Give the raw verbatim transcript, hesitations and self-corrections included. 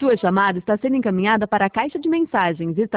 Sua chamada está sendo encaminhada para a caixa de mensagens e está